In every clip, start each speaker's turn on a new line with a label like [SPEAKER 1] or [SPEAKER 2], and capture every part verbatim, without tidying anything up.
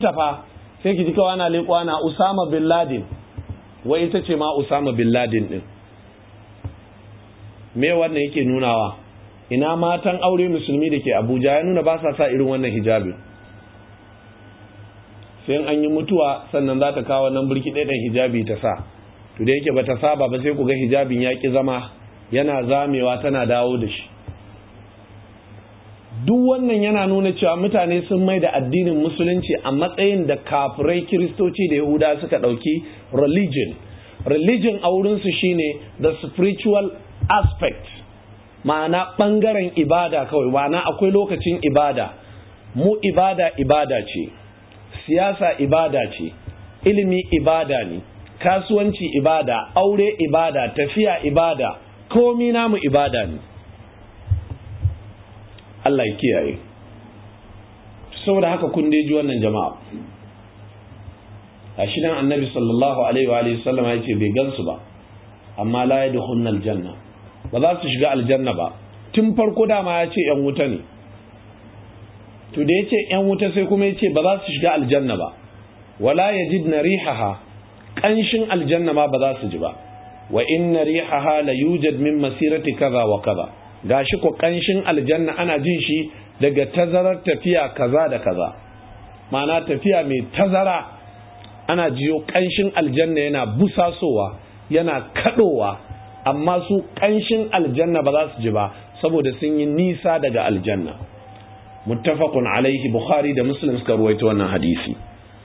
[SPEAKER 1] tafa sai ki ji kawai ana leƙo ana Usama bin Laden, wai ita ce ma Usama bin Laden din. Me wannan yake nunawa? Ina matan aure musulmi da ke Abuja ya nuna ba sa sa irin wannan hijabi. Sai an yi mutuwa sannan za ta kawo nan burki ɗaya hijabi ta sa. To da yake ba ta saba ba sai ku ga hijabin ya ki zama yana zamewa tana dawo da shi. Duk wannan yana nuna cewa mutane sun mai da addinin musulunci a matsayin da kafirai kiristoci da yahuda suka ɗauki religion. Religion a wurinsu shine the spiritual aspect, ma'ana ɓangaren ibada kawai, ma'ana akwai lokacin ibada. Mu ibada ibada ce, siyasa ibada ce, ilimi ibada ne, kasuwanci ibada, aure ibada, tafiya ibada, komi namu ibada ne. Allah ya kiyaye. Saboda haka kun dai ji wannan jama'a. A shirin Annabi sallallahu alaihi wa alihi sallam ya ce bai gansu ba, amma la yadkhuluna aljanna, ba za su shiga aljanna ba. Tun farko dama ya ce yan wuta ne. To da ya ce yan wuta sai kuma ya ce ba za su shiga aljanna ba. Wala yajidna rihaha, kanshin aljanna ma ba za su ji ba. Wa inna rihaha la yujad min masirati kaza wa kaza. Gashi ko kanshin aljanna ana jin shi daga tazarar tafiya kaza da kaza, ma'ana tafiya mai tazara ana jiyo kanshin aljanna yana busasowa yana kadowa, amma su kanshin aljanna ba za su ji ba saboda sun yi nisa daga aljanna. Muttafaqun alaihi, Bukhari da Muslim suka ruwaito wannan hadisi.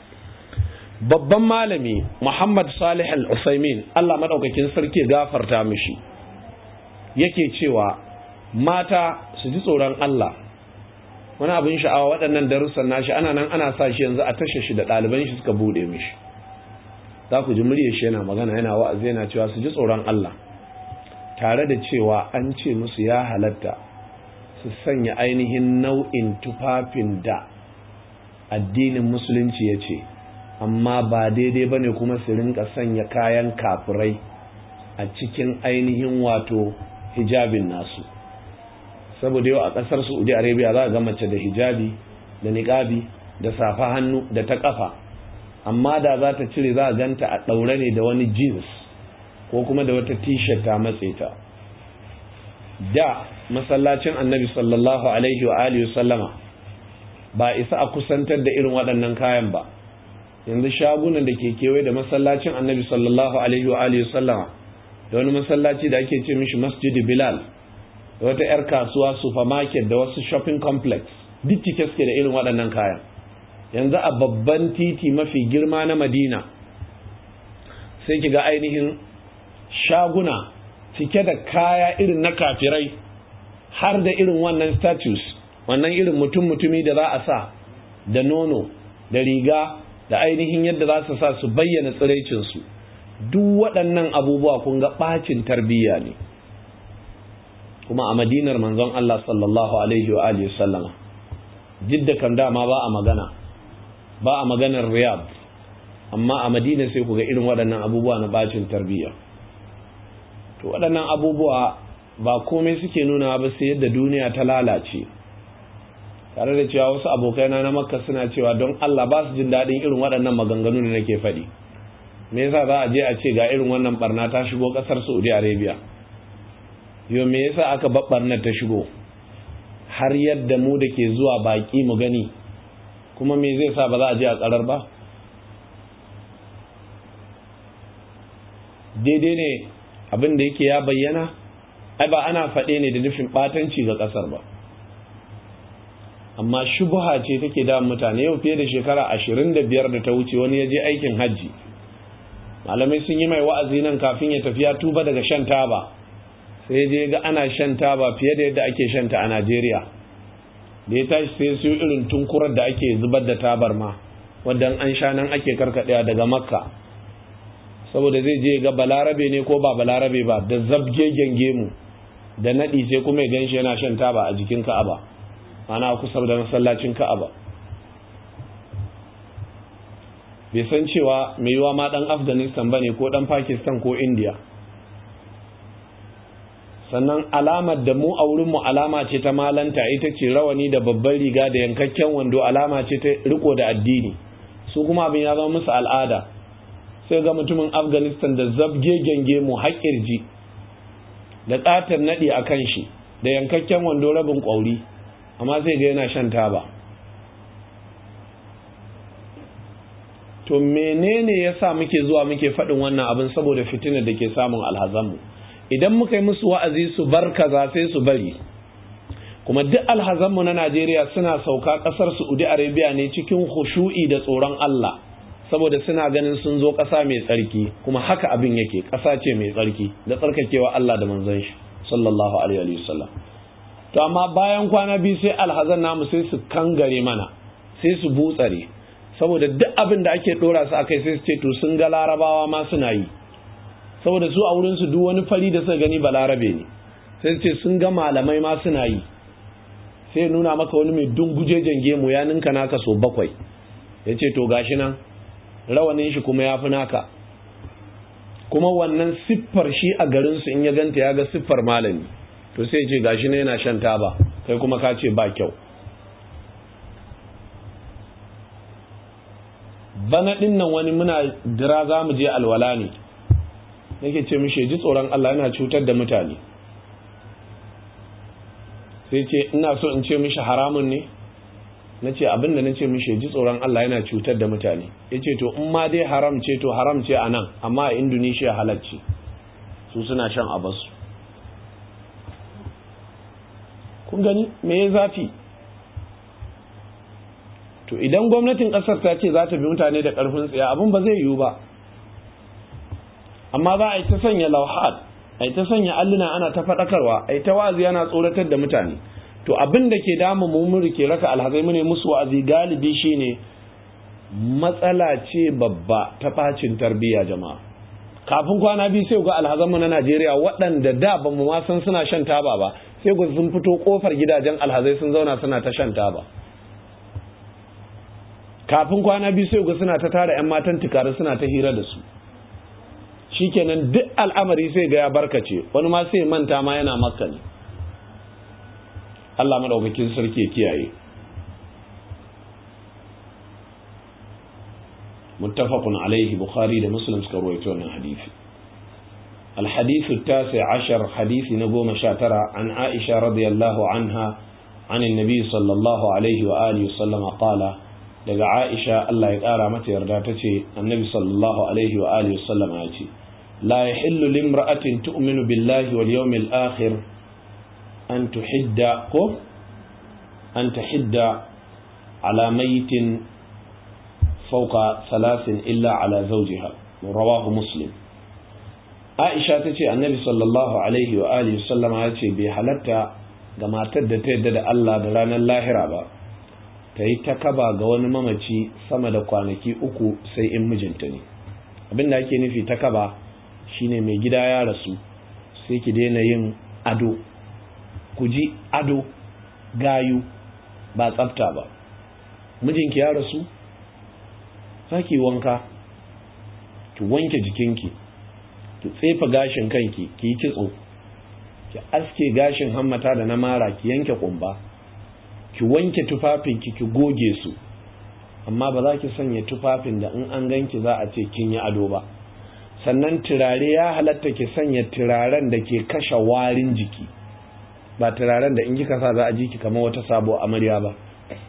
[SPEAKER 1] Babban malami Muhammad Salih Al-Usaimin, Allah madaukakin sarki gafarta mishi, yake cewa mata su ji tsoron Allah. Wani abin sha'awa waɗannan darussan nashi ana nan ana sa shi yanzu a tashe shi da ɗaliban shi suka bude mishi. Za ku ji muryar shi yana magana yana wa'azi yana cewa su ji tsoron Allah, tare da cewa an ce musu ya halatta su sanya ainihin nau'in tufafin da addinin musulunci ya ce, amma ba daidai bane kuma su rinka sanya kayan kafirai a cikin ainihin wato hijabin nasu. Saboda yau a ƙasar Saudi Arabia za a ga mace da hijabi da niqabi da safa hannu da ta ƙafa, amma da za ta cire za a ganta a ɗaure ne da wani jeans ko kuma da wata t-shirt ta matse ta. Da masallacin Annabi sallallahu alaihi wa alihi sallama ba isa a kusantar da irin waɗannan kayan ba. Yanzu shagunan da ke kewaye da masallacin Annabi sallallahu alaihi wa alihi sallama da wani masallaci da ake ce mishi Masjid Bilal, da wata 'yar kasuwa supermarket da wasu shopping complex, duk cike suke da irin waɗannan kayan. Yanzu a babban titi mafi girma na Madina sai kiga ainihin shaguna cike da kaya irin na kafirai, har da irin wannan statues, wannan irin mutum-mutumi da za a sa da nono da riga da ainihin yadda za su sa su bayyana tsiraicinsu. Duk waɗannan abubuwa kun ga ɓacin tarbiyya ne. Kuma a madinar manzon Allah sallallahu alaihi wa alihi sallama, jidda kan dama ba a magana ba a maganar Riyadh, amma a Madina sai ku ga irin waɗannan abubuwa na bacin tarbiyya. To waɗannan abubuwa ba komai suke nuna ba sai yadda duniya ta lalace, tare da cewa wasu abokaina na Makka suna cewa don Allah ba su jin daɗin irin waɗannan maganganu da nake faɗi. Me yasa za a je a ce ga irin wannan barna ta shigo ƙasar Saudi Arabia? Yo me yasa aka babbarnar ta shigo har yadda mu da ke zuwa baki mu gani, kuma me zai sa ba za a je a tsarar ba? Daidai ne abin da yake ya bayyana? Ai ba ana faɗe ne da nufin ɓatanci ga ƙasar ba, amma shubha ce take da mutane. Yau fiye da shekara ashirin da biyar da ta wuce wani ya je aikin hajji, malamai sun yi mai wa'azi nan kafin ya tafi ya tuba daga shan taba, sai je ga ana shan taba fiye da yadda ake shanta a Najeriya. Da ya tashi sai su irin tunkurar da ake zubar da tabar ma, wadda an sha nan ake karkaɗewa daga Makka, saboda zai je ga balarabe ne ko ba balarabe ba, da zabgegen gemu da naɗi, sai kuma ya ganshi yana shan taba a jikin Ka'aba, ana kusa da masallacin Ka'aba. Bai san cewa mai yiwa ma ɗan Afghanistan bane ko ɗan Pakistan ko India. Sannan alamar da mu a wurinmu alama ce ta malanta, ita ce rawani da babban riga da yankakken wando, alama ce ta riko da addini. su kuma abin ya zama musu al'ada. Sai ga mutumin Afghanistan da zabge genge mu haƙirji da ƙatar naɗi a kan shi da yankakken wando rabin ƙwauri, amma sai ga yana shan taba. To menene yasa muke zuwa muke faɗin wannan abin? Saboda fitinar da ke samun alhazanmu. Idan muka yi musu wa'azi su bar kaza sai su bari. Kuma duk alhazanmu na Najeriya suna sauka ƙasar Saudi Arabia ne cikin khushu'i da tsoron Allah, saboda suna ganin sun zo ƙasa mai tsarki, kuma haka abin yake, ƙasa ce mai tsarki da tsarkakewa Allah da manzon shi sallallahu alaihi wa sallam. To amma bayan kwana biyu sai alhazan namu sai su kangare mana, sai su butsare, saboda duk abin da ake dora su akai sai su ce to sun ga larabawa ma suna yi, saboda su a wurin su duk wani fari da suka gani balarabe ne, sai su ce sun ga malamai ma suna yi. Sai nuna maka wani mai dunguje jange mu ya ninka naka so bakwai, ya ce to gashi nan rawanin shi kuma ya fi naka, kuma wannan siffar shi a garinsu in ya ganta ya ga siffar malami, to sai ce gashi ne yana shan taba, kai kuma ka ce ba kyau. Bana ɗin nan wani muna dira za mu je alwala ne, nake ce mishi ji tsoron Allah yana cutar da mutane. Sai ce ina so in ce mishi haramun ne, na ce abinda na ce mishi ji tsoron Allah yana cutar da mutane. Ya ce to in ma dai haram ce to haram ce a nan, amma a Indonesia halacci, su suna shan abasu. Kun gani me ya zafi? To idan gwamnatin ƙasar ta ce za ta bi mutane da ƙarfin tsaya, abin ba zai yiwu ba. Amma za a yi ta sanya lauhat, a yi ta sanya alluna ana ta faɗakarwa, a yi ta wa'azi ana tsoratar da mutane. To abin da ke damu mu ke raka alhazai mu ne musu wa'azi galibi shine matsala ce babba ta bacin tarbiyya jama'a. Kafin kwana biyu sai ga alhazan mu na Najeriya waɗanda da ba mu ma san suna shan taba ba, sai ga sun fito kofar gidajen alhazai sun zauna suna ta shan taba. Kafin kwana biyu sai ga suna ta tara ƴan matan tukare suna ta hira da su. Shikenan duk al'amari sai ga ya barkace, wani ma sai manta ma yana Makka ne. Allah madaukakin sarki ya kiyaye. Muttafaqun alaihi, Bukhari da Muslim suka rawaito wannan hadisi. الحديث التاسع عشر حديث نقوم شاترة عن عائشة رضي الله عنها عن النبي صلى الله عليه وآله وسلم قال لقى عائشة الله يقارى متى يرداتتي النبي صلى الله عليه وآله وسلم آتي لا يحل لامرأة تؤمن بالله واليوم الآخر أن تحد أن تحد على ميت فوق ثلاث إلا على زوجها، رواه مسلم. Aisha ta ce annabi sallallahu alaihi wa alihi sallama ya ce bai halatta ga matar da ta yadda da Allah da ranar lahira ba ta yi takaba ga wani mamaci sama da kwanaki uku sai in mijinta ne. Abin da ake nufi takaba shine mai gida ya rasu sai ki daina yin ado, ku ji ado gayu ba tsafta ba. Mijinki ya rasu za ki wanka, ki wanke jikinki, ki tsefa gashin kanki, ki yi kitso, ki aske gashin hammata da na mara, ki yanke kumba, ki wanke tufafinki, ki goge su, amma ba za ki sanya tufafin da in an ganki za a ce kin yi ado ba. Sannan turare ya halatta ki sanya turaren da ke kashe warin jiki, ba turaren da in kika sa za a ji ki kamar wata sabo amarya ba.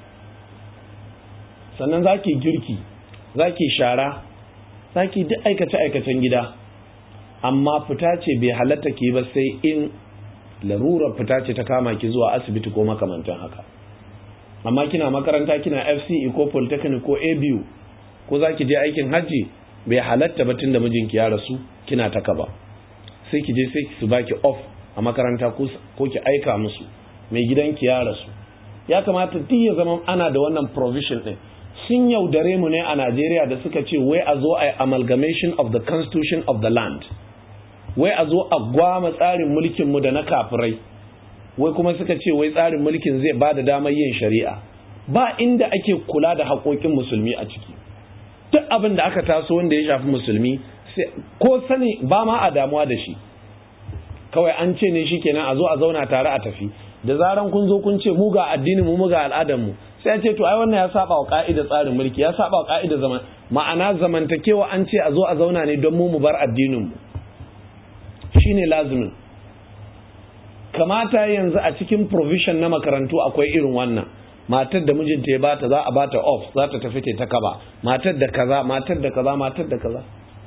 [SPEAKER 1] Sannan za ki girki, za ki shara, za ki duk aikace-aikacen gida, amma fita ce bai halatta ki ba sai in larurar fita ce ta kama ki zuwa asibiti ko makamantan haka. Amma kina makaranta, kina F C E ko Polytechnic ko A B U ko za ki je aikin hajji, bai halatta ba tun da mijinki ya rasu kina ta kaba. Sai ki je sai su baki off a makaranta ko ki aika musu mai gidanki ya rasu. Ya kamata duk ya zama ana da wannan provision din. Sun yaudare mu ne a Najeriya da suka ce wai a zo a amalgamation of the constitution of the land, wai a zo a gwama tsarin mulkinmu da na kafirai, wai kuma suka ce wai tsarin mulkin zai ba da damar yin shari'a. Ba inda ake kula da haƙoƙin musulmi a ciki. Duk abin da aka taso wanda ya shafi musulmi ko sani ba ma a damuwa da shi, kawai an ce ne shikenan a zo a zauna tare a tafi. Da zaran kun zo kun ce mu ga addinin mu mu ga al'adar mu, sai ya ce to ai wannan ya saba wa ka'idar tsarin mulki, ya saba wa ka'idar zaman, ma'ana zamantakewa an ce a zo a zauna ne don mu mu bar addinin mu, shine lazimin. Kamata yanzu a cikin provision na makarantu akwai irin wannan, matar da mijinta ya bata za a bata off, za ta tafi ta kaba, matar da kaza matar da kaza matar da kaza.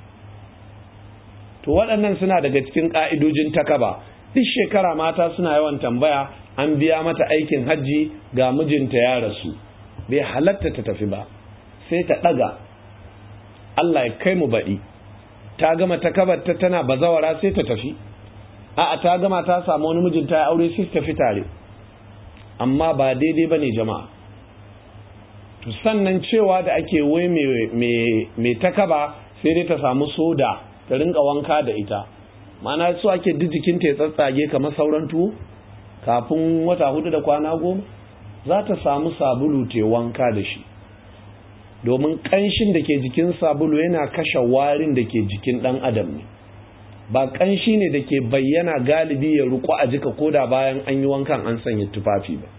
[SPEAKER 1] To waɗannan suna daga cikin ka'idojin takaba. Duk shekara mata suna yawan tambaya, an biya mata aikin hajji ga mijinta ya rasu, bai halatta ta tafi ba, sai ta ɗaga, Allah ya kai mu baɗi, ta gama takabarta tana bazawara sai ta tafi, a'a ta gama ta samu wani mijinta ya aure sai ta tafi tare. Amma ba daidai bane jama'a. To sannan cewa da ake wai mai takaba sai dai ta samu soda ta rinka wanka da ita, ma'ana so ake duk jikinta ya tsatsage kamar sauran tuwo kafin wata hudu da kwana goma. Za ta samu sabulu ta wanka da shi, domin ƙanshin da ke jikin sabulu yana kashe warin da ke jikin ɗan adam ne, ba ƙanshi ne da ke bayyana galibi ya ruku a jika koda bayan an yi wankan an sanya tufafi ba.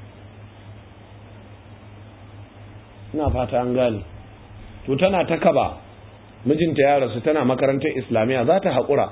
[SPEAKER 1] Ina fata an gane. To tana ta kaba, mijinta ya rasu, tana makarantar islamiyya, za ta haƙura.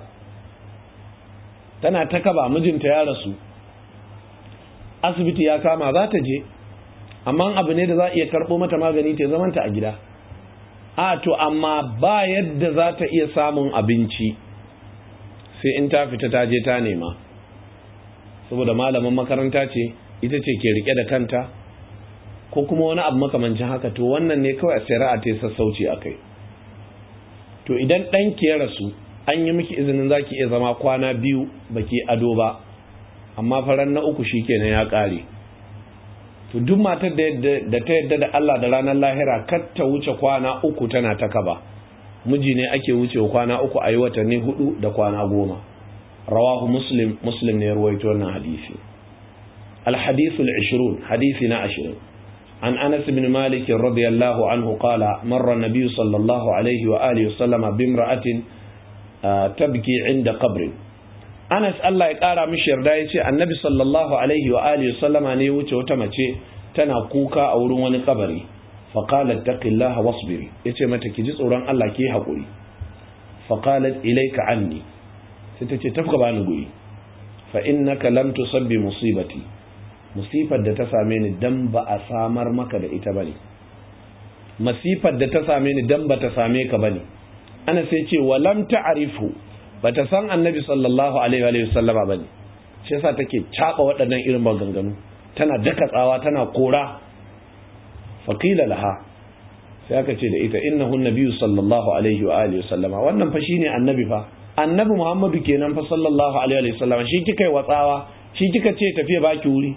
[SPEAKER 1] Tana ta kaba, mijinta ya rasu, asibiti ya kama, za ta je, amma abu ne da za a iya karɓo mata magani ta zamanta a gida. A to amma ba yadda za ta iya samun abinci sai in ta fita ta je ta nema, saboda malamin makaranta ce, ita ce ke rike da kanta, ko kuma wani abu makamancin haka. To wannan ne kawai a shari'a ta sassauci a kai. To idan ɗanki ya rasu, an yi miki izinin za ki iya zama kwana biyu baki ado ba, amma faran na uku shikenan ya ƙare. To duk matar da ta yadda da Allah da ranar lahira kar ta wuce kwana uku tana ta kaba. Miji ne ake wucewa kwana uku a yi watanni hudu da kwana goma. Rawahu Muslim, Muslim ne ya ruwaito wannan hadisi. Al-hadithul ishrun, hadisi na ashirin. An Anas bin Malik radiyallahu anhu qala marra an-nabiy sallallahu alaihi wa alihi wa sallama bimra'atin tabki 'inda qabrin. Anas Allah ya ƙara mishi yarda ya ce annabi sallallahu alaihi wa alihi sallama ne wuce wata mace tana kuka a wurin wani kabari, faqalat taqillaha wasbiri, yace mata ki ji tsoron Allah ki haƙuri. Faqalat ilayka anni, sai ta ce tafka bani guri, fa innaka lam tusabbi musibati, musifar da ta same ni dan ba a samar maka da ita bane, masifar da ta same ni dan ba ta same ka bane. Ana sai ce wa lam ta'rifu, bata san annabi sallallahu alaihi wa sallama bane, shi yasa take caba waɗannan irin maganganu, tana daka tsawa, tana kora. Faqila laha, sai aka ce da ita innahu nabiyyu sallallahu alaihi wa alihi sallama, wannan fa shine annabi fa, annabi Muhammadu kenan fa sallallahu alaihi wa sallama, shi kika yi watsawa, shi kika ce tafiya baki wuri.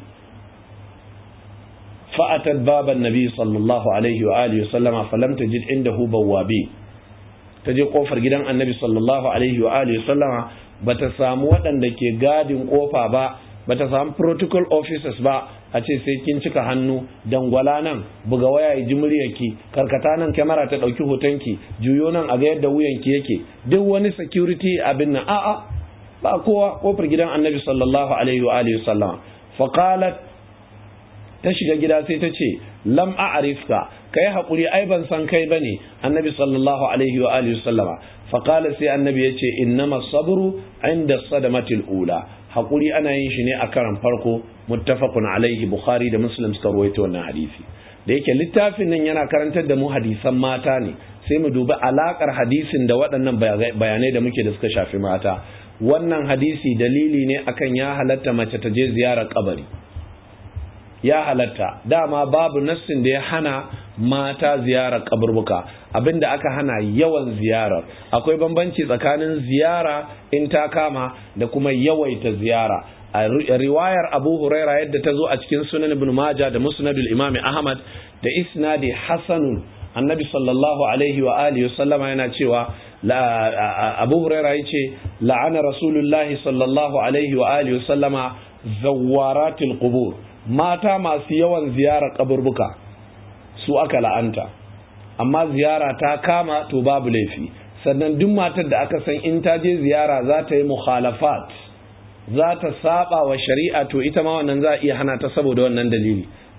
[SPEAKER 1] Fa'atat baban nabi sallallahu alaihi wa alihi sallama falam tajid indahu bawwabi, ta je kofar gidan annabi sallallahu alaihi wa alihi sallama, bata samu waɗanda ke gadin kofa ba, bata samu protocol officers ba, a ce sai kin cika hannu, dangwala nan, buga waya ya ji muryarki, karkata nan kyamara ta ɗauki hotonki, juyo nan a ga yadda wuyanki yake, duk wani security abin nan, a'a ba kowa. Kofar gidan annabi sallallahu alaihi wa alihi sallama. Faqalat, ta shiga gida sai ta ce lam a'rifka, kai hakuri ai ban san kai bane annabi sallallahu alaihi wa alihi sallama. Faqala, sai annabi yace innama sabru inda sadamatil ula, hakuri ana yin shi ne a karan farko. Muttafaqun alaihi, Bukhari da Muslim suka rawaito wannan hadisi. Da yake littafin nan yana karantar da mu hadisan mata ne, sai mu dubi alakar hadisin da waɗannan bayanai da muke da suka shafi mata. Wannan hadisi dalili ne akan ya halatta mace ta je ziyarar kabari, ya halatta. Dama babu nassin da ya hana mata ziyarar kaburbuka, abinda aka hana yawan ziyarar. Akwai bambanci tsakanin ziyara in ta kama da kuma yawaita ziyara. A riwayar Abu Huraira yadda ta zo a cikin Sunan Ibn Majah da Musnadul Imam Ahmad da isnadi hasanun, annabi sallallahu alaihi wa alihi sallama yana cewa, Abu Huraira yace la'ana Rasulullahi sallallahu alaihi wa alihi sallama zawaratil qubur, mata masu yawan ziyarar kaburbuka su aka la'anta. Amma ziyara ta kama to babu laifi. Sannan duk matar da aka san in ta je ziyara za ta yi mukhalafat, za ta saba wa shari'a, to ita ma wannan za a iya hana ta saboda wannan dalili.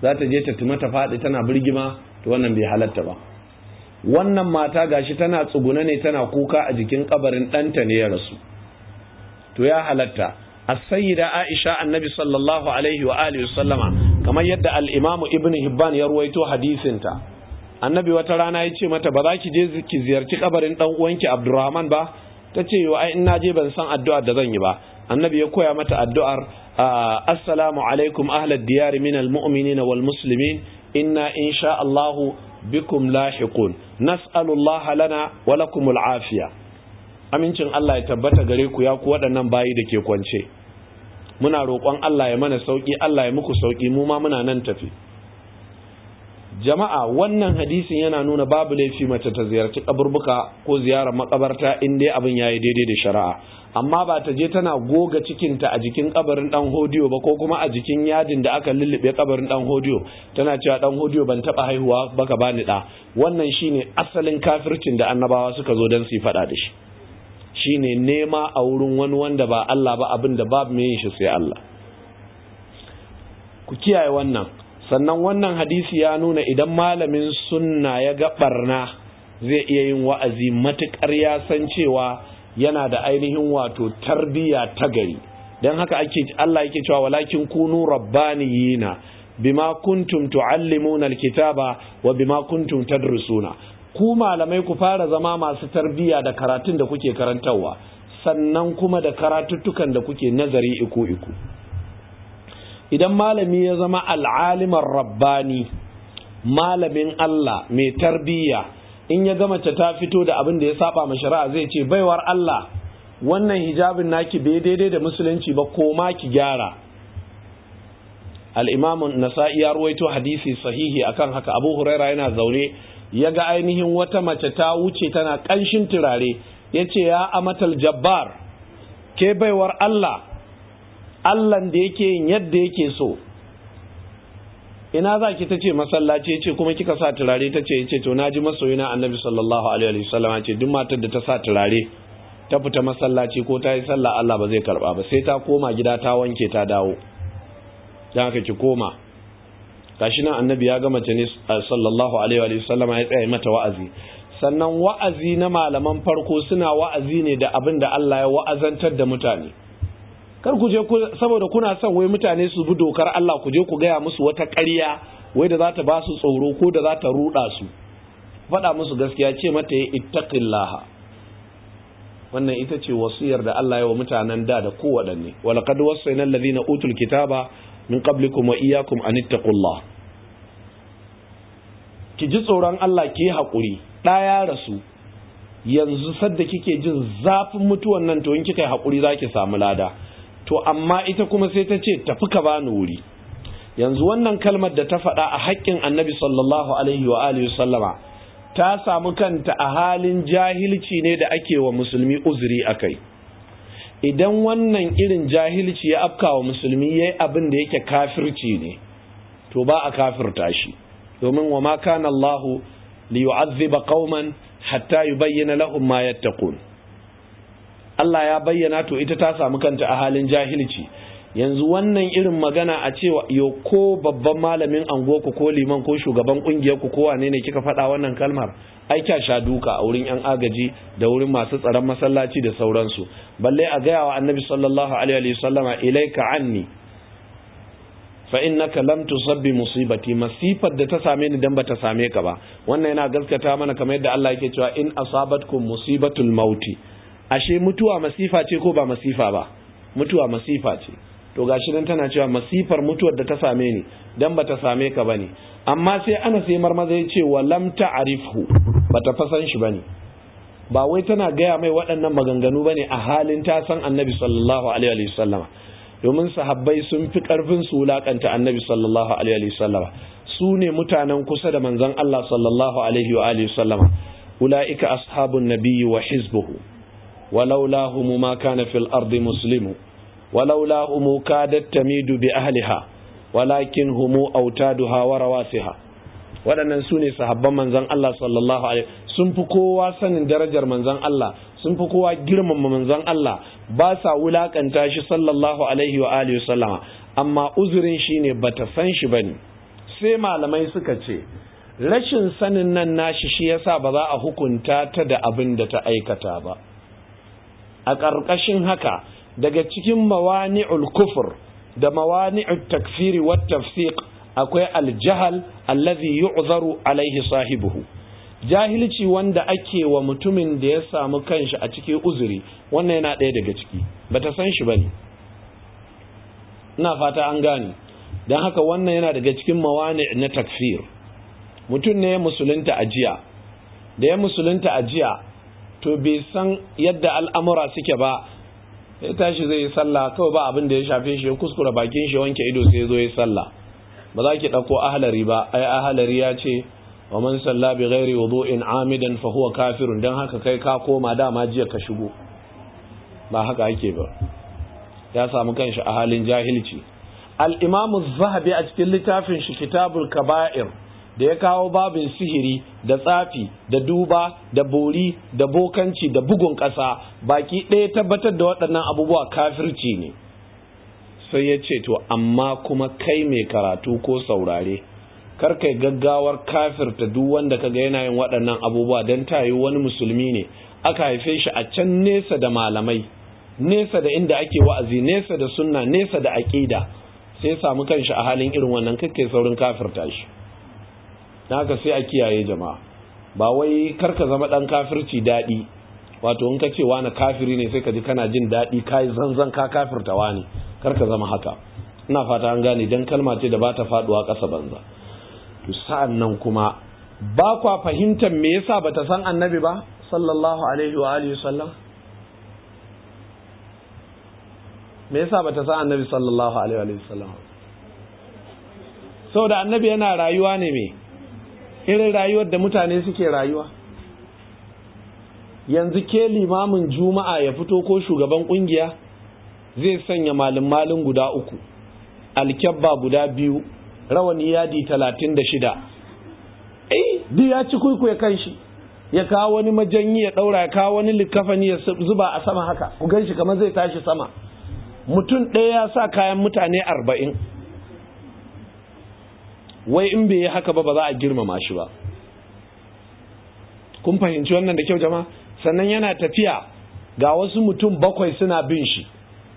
[SPEAKER 1] za ta je ta tuma ta faɗi tana birgima, to wannan bai halatta ba. Wannan mata gashi tana tsuguna ne tana kuka a jikin kabarin ɗanta ne ya rasu, to ya halatta. As-sayyida Aisha annabi sallallahu alaihi wa alihi sallama, kamar yadda al-Imam Ibn Hibban ya ruwaito hadisin ta, annabi wata rana ya ce mata ba za ki je ki ziyarci kabarin dan uwanki Abdurrahman ba? Tace yo ai in naje ban san addu'ar da zan yi ba. Annabi ya koya mata addu'ar assalamu alaikum ahlad diyar min al-mu'minina wal muslimin inna insha Allah bikum lahiqun nas'alullaha lana wa lakum al-afiya. Amincin Allah ya tabbata gare ku ya ku waɗannan bayi da ke kwance, muna roƙon Allah ya mana sauki, Allah ya muku sauki, mu ma muna nan tafi. Jama'a, wannan hadisin yana nuna babu laifi mace ta ziyarci kaburbuka ko ziyarar makabarta in dai abin yayi daidai da shari'a, amma ba ta je tana goga cikinta a jikin kabarin dan hodiyo ba, ko kuma a jikin yadin da aka lullube kabarin dan hodiyo tana cewa dan hodiyo ban taba haihuwa baka bani da. Wannan shine asalin kafircin da annabawa suka zo dan su fada da shi, shine nema a wurin wani wanda ba Allah ba, abin da babu mai yin shi sai Allah. Ku kiyaye wannan. Sannan wannan hadisi ya nuna idan malamin sunna ya ga barna zai iya yin wa'azi matuƙar ya san cewa yana da ainihin wato tarbiyya ta gari. Dan haka ake Allah yake cewa walakin kunu rabbaniyina bima kuntum tuallimuna alkitaba wa bima kuntum tadrusuna. Ku malamai ku fara zama masu tarbiyya da karatun da kuke karantawa, sannan kuma da karatuttukan da kuke nazari iku iku. Idan malami ya zama al'alimar rabbani, malamin Allah mai tarbiyya, in ya gama ta fito da abin da ya saba ma shari'a zai ce baiwar Allah wannan hijabin naki bai daidai da musulunci ba, koma ki gyara. Al-Imam Nasa'i ya ruwaito hadisi sahihi akan haka. Abu Huraira yana zaune ya ga ainihin wata mace ta wuce tana kanshin turare, yace ya amatal jabbar, ke baiwar Allah, Allahn da yake yin yadda yake so, ina za ki? ta ce masallaci. Ya ce kuma kika sa turare? ta ce ce to na ji masoyina annabi sallallahu alaihi wasallam ce duk matar da ta sa turare ta fita masallaci ko ta yi sallah Allah ba zai karba ba, sai ta koma gida ta wanke ta dawo. dan haka ki koma. Gashi nan annabi ya ga mace ne sallallahu alaihi wasallam ya tsaya mata wa'azi. Sannan wa'azi na malaman farko suna wa'azi ne da abin da Allah ya wa'azantar da mutane. Kar ku je saboda kuna son wai mutane su bi dokar Allah ku je ku gaya musu wata ƙarya wai da za ta ba su tsoro ko da za ta ruɗa su. Faɗa musu gaskiya, ce mata ya ittaqillaha. Wannan ita ce wasiyar da Allah ya wa mutanen da da kowaɗanne. Wa laqad wassayna alladhina utul kitaba min qablikum wa iyyakum an ittaqullah. Ki ji tsoron Allah, ki haƙuri. ɗa ya rasu, yanzu sadda kike jin zafin mutuwan nan, to in kika yi haƙuri zaki samu lada. To amma ita kuma sai ta ce tafi ka bani wuri. Yanzu wannan kalmar da ta faɗa a haƙƙin annabi sallallahu alaihi wa alihi sallama ta samu kanta a halin jahilci ne da ake wa musulmi uzuri akai. Idan wannan irin jahilci ya afka wa musulmi yayi abin da yake kafirci ne, to ba a kafirta shi, domin wa ma kana Allahu li yu'azziba qauman hatta yubayyana lahum ma yattaqun. Allah ya bayyana, to ita ta samu kanta a halin jahilci. Yanzu wannan irin magana a cewa yo ko babban malamin anguwarku ko liman ko shugaban kungiyar ku ko wane ne kika faɗa wannan kalmar, ai kya sha duka a wurin yan agaji da wurin masu tsaron masallaci da sauransu. Balle a gaya wa annabi sallallahu alaihi wa sallama ilaika anni fa innaka lam tusabbi musibati, masifar da ta same ni dan bata same ka ba. Wannan yana gaskata mana kamar yadda Allah yake cewa in asabatkum musibatul mauti. Ashe mutuwa masifa ce ko ba masifa ba? Mutuwa masifa ce. To gashi nan tana cewa masifar mutuwar da ta same ni dan bata same ka bane. Amma sai ana sai marmaza ya ce wa lam ta'rifhu, bata fasan shi bane. Ba wai tana gaya mai waɗannan maganganu bane a halin ta san Annabi sallallahu alaihi wasallama. Domin sahabbai sun fi karfin su wulakanta Annabi sallallahu alaihi wasallama. Su ne mutanen kusa da manzon Allah sallallahu alaihi wa alihi wasallama. Ulaika ashabun nabiyyi wa hizbuhu. ولولاهم ما كان في الأرض مسلم ولولاهم كادت تميد بأهلها ولكن هم أوتادها ورواسها. waɗannan su ne sahabban manzon Allah sallallahu alaihi, sun fi kowa sanin darajar manzon Allah, sun fi kowa girmama manzon Allah, ba sa wulakanta shi sallallahu alaihi wa alihi sallama. Amma uzurin shine bata san shi bane, sai malamai suka ce rashin sanin nan nashi shi yasa ba za a hukunta ta da abin da ta aikata ba. A ƙarƙashin haka daga cikin mawani'ul kufur da mawani'ut takfiri wat tafsiq akwai aljahal allazi yu'zaru alaihi sahibuhu, jahilci wanda ake wa mutumin da ya samu kanshi a cikin uzuri, wannan yana ɗaya daga ciki bata san shi bane. ina fata an gane. don haka wannan yana daga cikin mawani na takfir. mutum ne ya musulunta a jiya, da ya musulunta a jiya to bai san yadda al'amura suke ba, ya tashi zai yi sallah kawai ba abin da ya shafe shi, ya kuskura bakin shi wanke ido sai ya zo ya sallah. ba za ki ɗauko ahalari ba, ai ahalari ya ce wa man salla bi ghairi wudu'in amidan fa huwa kafirun, dan haka kai ka koma dama jiya ka shigo. ba haka ake ba, ya samu kanshi a halin jahilci. al-imam az-zahabi a cikin littafin shi kitabul kaba'ir da ya kawo babin sihiri da tsafi da duba da bori da bokanci da bugun ƙasa, baki ɗaya tabbatar da waɗannan abubuwa kafirci ne. sai ya ce to amma kuma kai mai karatu ko saurare kar kai gaggawar kafirta duk wanda kaga yana yin waɗannan abubuwa, don tayi wani musulmi ne aka haife shi a can nesa da malamai, nesa da inda ake wa'azi, nesa da sunna, nesa da aqida, sai ya samu kanshi a halin irin wannan, kake saurin kafirta shi. dan haka sai a kiyaye jama'a, ba wai karka zama dan kafirci dadi, wato in ka ce wani kafiri ne sai ka ji kana jin dadi kai zanzan ka kafirta wani, karka zama haka. ina fata an gane, dan kalma ce da ba ta faduwa ƙasa banza. to sa'an nan kuma ba kwa fahimtar me yasa bata san annabi ba sallallahu alaihi wa alihi wasallam? me yasa bata san annabi sallallahu alaihi wa sallam? saboda annabi yana rayuwa ne me irin rayuwar da mutane suke rayuwa. yanzu ke limamin juma'a ya fito ko shugaban kungiya zai sanya malin malin guda uku, alkyabba guda biyu, rawani yadi talatin da shida, eh duk ya ci kuikuye kanshi, ya kawo wani majanyi ya daura, ya kawo wani likafani ya zuba a sama haka, ku ganshi kamar zai tashi sama. mutum ɗaya ya sa kayan mutane arba'in, wai in bai yi haka ba ba za a girmama shi ba. kun fahimci wannan da kyau jama'a? sannan yana tafiya ga wasu mutum bakwai suna bin shi,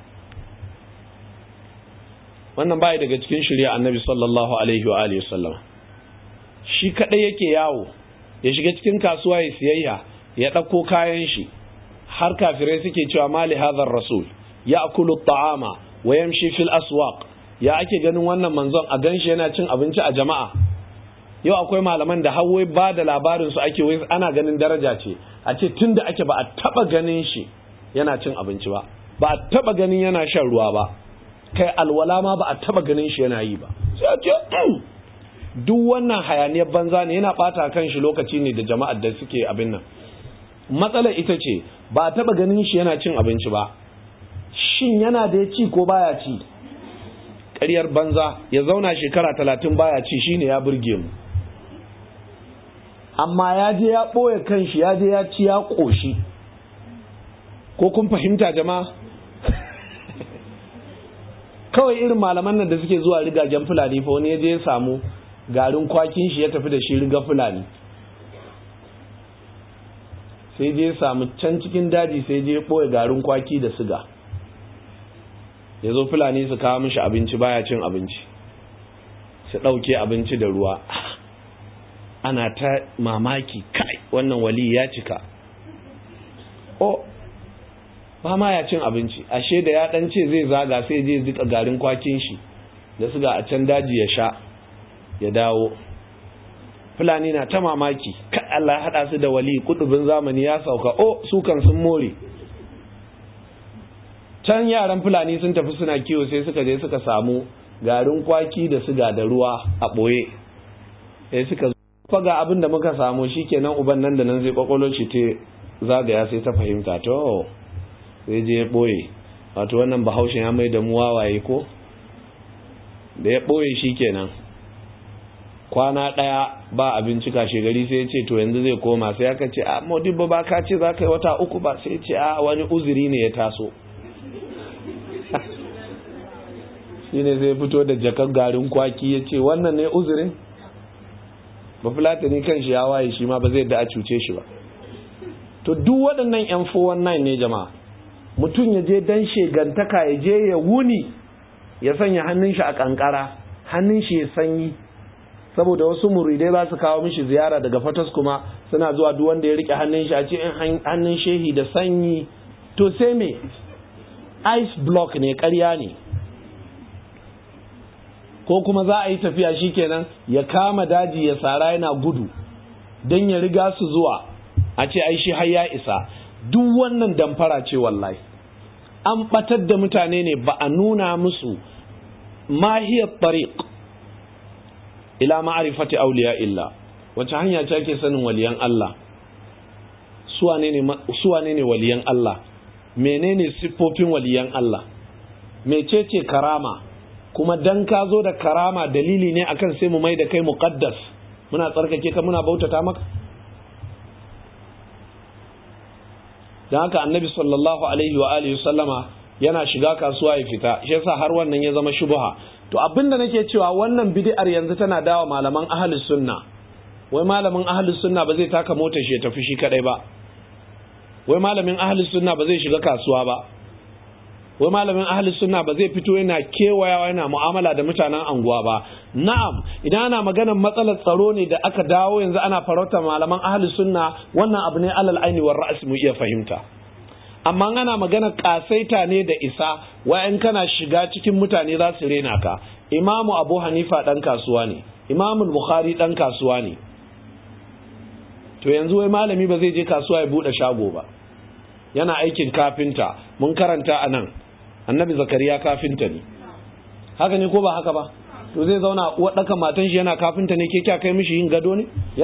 [SPEAKER 1] wannan bai daga cikin shari'a annabi sallallahu alaihi wa alihi wasallam. shi kadai yake yawo, ya shiga cikin kasuwa ya siyayya, ya dauko kayan shi, har kafirai suke cewa mali hadhar rasul ya'kulu at-ta'ama wa yamshi fil aswaq, ya ake ganin wannan manzon a ganshi yana cin abinci a jama'a. yau akwai malaman da hawai ba da labarin su ake wai ana ganin daraja ce, a ce tunda ake ba a taba ganin shi yana cin abinci ba, ba a taba ganin yana shan ruwa ba, kai alwala ma ba a taba ganin shi yana yi ba. sai a ce duk wannan hayaniyar banza ne, yana bata kan shi lokaci ne da jama'ar da suke abin nan. matsalar ita ce ba a taba ganin shi yana cin abinci ba, shin yana da ya ci ko baya ci? ƙaryar banza, ya zauna shekara talatin baya ci shine ya burge mu. amma ya je ya ɓoye kanshi, ya je ya ci ya ƙoshi. ko kun fahimta jama'a? kawai irin malaman nan da suke zuwa rigagen fulani fa, wani ya je ya samu garin kwakin shi ya tafi da shi riga fulani, sai je ya samu can cikin daji, sai je ya ɓoye garin kwaki da siga, ya zo fulani su kawo mishi abinci, baya cin abinci, su ɗauke abinci da ruwa. ana ta mamaki, kai wannan wali ya cika. o ba ma ya cin abinci, ashe da ya ɗan ce zai zaga sai je zika garin kwakin shi da suga a can daji ya sha ya dawo. fulani na ta mamaki, kai Allah ya haɗa su da wali, kudubin zamani ya sauka, o su kan sun more. can yaran fulani sun tafi suna kiwo, sai suka je suka samu garin kwaki da suga da ruwa a ɓoye, sai suka faga abin da muka samu. shikenan uban nan da nan zai kwakwalo shi ta zagaya, sai ta fahimta to sai je ya ɓoye. wato wannan bahaushen ya mai da mu wawaye ko? da ya ɓoye shikenan kwana ɗaya ba abinci, kashe gari sai ya ce to yanzu zai koma. sai aka ce a Modibbo ba ka ce za ka yi wata uku ba? sai ya ce a wani uzuri ne ya taso. shine zai fito da jakar garin kwaki ya ce wannan ne uzurin ba fulatani kan shi ya waye shi ma ba zai da a cuce shi ba. To duk waɗannan yan four one nine ne jama'a. Mutum ya je dan shegantaka ya je ya wuni ya sanya hannun shi a kankara, hannun shi ya sanyi, saboda wasu muridai za su kawo mishi ziyara daga Fatas kuma suna zuwa duk wanda ya rike hannun shi a ce in hannun shehi da sanyi. To sai me ice block ne, ƙarya ne. Ko kuma za a yi tafiya shikenan ya kama daji ya sara yana gudu don ya riga su zuwa a ce ai shi har ya isa. Duk wannan damfara ce wallahi. An batar da mutane ne, ba a nuna musu mahiyar tariq ila ma'rifati awliya illa, wace hanya ce ake sanin waliyan Allah, suwane ne suwane ne waliyan Allah, menene siffofin waliyan Allah, mecece karama, kuma dan ka zo da karama dalili ne akan sai mu mai da kai muqaddas, muna tsarkake ka muna bautata maka. dan haka annabi sallallahu alaihi wa alihi sallama yana shiga kasuwa ya fita, shi yasa har wannan ya zama shubha. To abinda nake cewa wannan bid'ar yanzu tana dawa malaman ahlus sunna, wai malamin ahlus sunna ba zai taka motar shi ya tafi shi kadai ba, wai malamin ahlus sunna ba zai shiga kasuwa ba, wai malamin ahlus sunna ba zai fito yana kewayawa yana mu'amala da mutanen anguwa ba. Na'am, idan ana maganar matsalar tsaro ne da aka dawo yanzu ana farauta malaman ahlus sunna, wannan abu ne alal aini war ra's mu iya fahimta. Amma ana maganar kasaita ne da isa, wa'in kana shiga cikin mutane za su rena ka. Imamu Abu Hanifa dan kasuwa ne, Imamu Bukhari dan kasuwa ne. To yanzu wai malami ba zai je kasuwa ya bude shago ba, yana aikin kafinta. Mun karanta anan Annabi Zakariya kafinta ne, haka ne ko ba haka ba? To zai zauna uwar daka matan shi yana kafinta ne, ke kya kai mishi yin gado ne?